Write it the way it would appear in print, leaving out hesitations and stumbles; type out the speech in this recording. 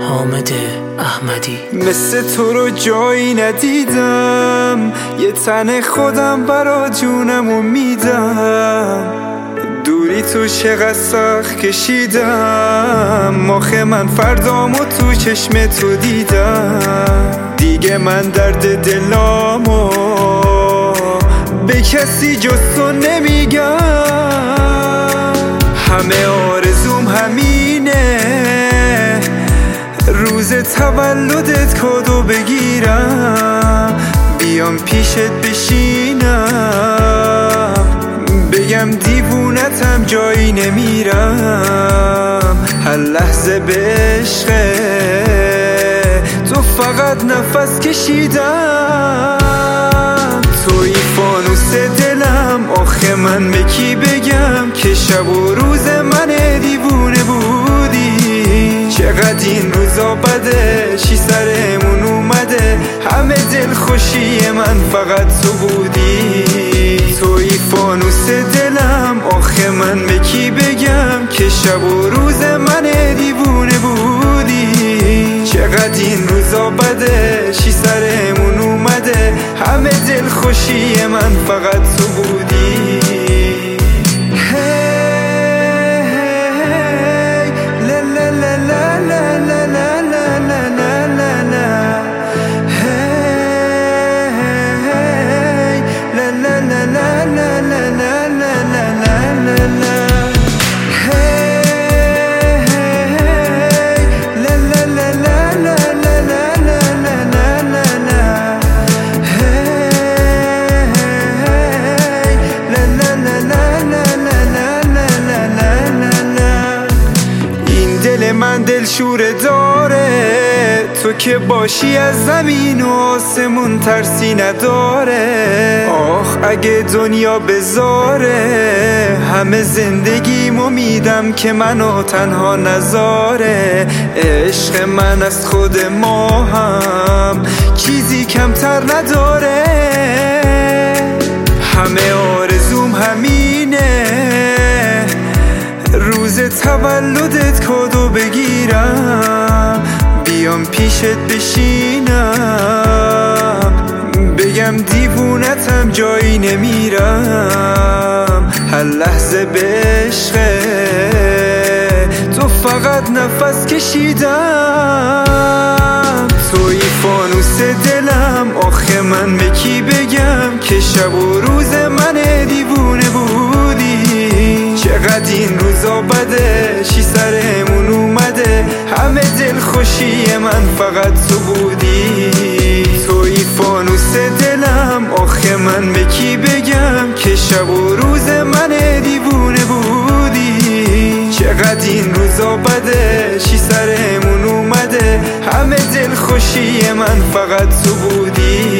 حامد احمدی. مثل تو رو جایی ندیدم، یه تن خودم برا جونمو میدم. دوری تو چقدر سخت کشیدم، آخه من فردامو تو چشم تو دیدم. دیگه من درد دلامو به کسی جز تو نمیگم. همه آرزوم همینه، روز تولدت کادو بگیرم، بیام پیشت بشینم، بگم دیوونتم جایی نمیرم. هر لحظه به عشقه تو فقط نفس کشیدم. توی فانوس دلم، آخه من به کی بگم که شب و روز من دیوونه بودی. چقدر این روزا بده، چی سرمون اومده، همه دل خوشی من فقط تو بودی. توی فانوس دلم، آخه من به کی بگم که شب و روز من دیوونه بودی. چقدر این روزا بده، چی سرمون اومده، همه دل خوشی من فقط تو بودی. من دلشوره داره، تو که باشی از زمین و آسمون ترسی نداره. آخ اگه دنیا بذاره، همه زندگیمو میدم که منو تنها نذاره. عشق من از خود ما هم چیزی کمتر نداره. همه آرزوم همینه، روز تولدت کادو بگیرم، بیام پیشت بشینم، بگم دیوونتم جایی نمیرم. هر لحظه به عشقه تو فقط نفس کشیدم. توی فانوس دلم، آخه من به کی بگم که شب و روز من دیوونه بودی. چقدر این روزا بده، چی سرمون اومده، همه دل خوشی من فقط تو بودی. توی فانوس دلم، آخه من به کی بگم که شب و روز من دیوونه بودی. چقدر این روزا بده، چی سرمون اومده، همه دل خوشی من فقط تو بودی.